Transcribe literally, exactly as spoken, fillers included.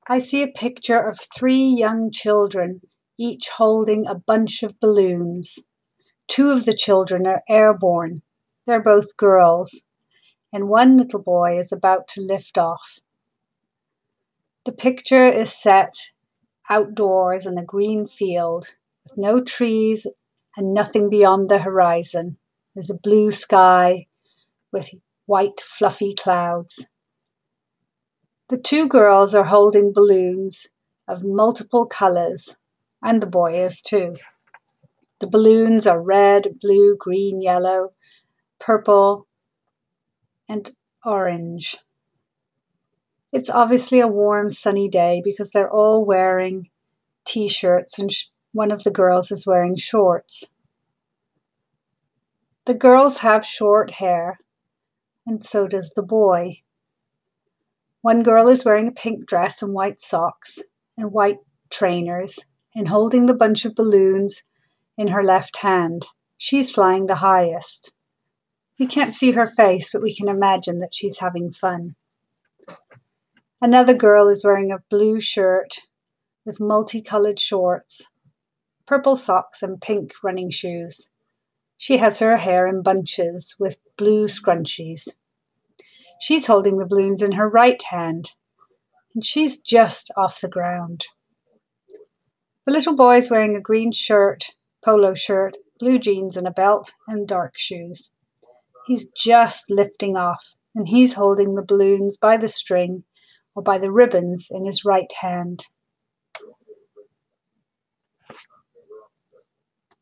I see a picture of three young children, each holding a bunch of balloons. Two of the children are airborne. They're both girls, and one little boy is about to lift off. The picture is set outdoors in a green field with no trees and nothing beyond the horizon. There's a blue sky with white fluffy clouds. The two girls are holding balloons of multiple colors, and the boy is too. The balloons are red, blue, green, yellow, purple, and orange. It's obviously a warm, sunny day because they're all wearing t-shirts and sh- one of the girls is wearing shorts. The girls have short hair, and so does the boy. One girl is wearing a pink dress and white socks and white trainers and holding the bunch of balloons in her left hand. She's flying the highest. We can't see her face, but we can imagine that she's having fun. Another girl is wearing a blue shirt with multicolored shorts, purple socks and pink running shoes. She has her hair in bunches with blue scrunchies. She's holding the balloons in her right hand, and she's just off the ground. The little boy is wearing a green shirt, polo shirt, blue jeans and a belt, and dark shoes. He's just lifting off, and he's holding the balloons by the string or by the ribbons in his right hand.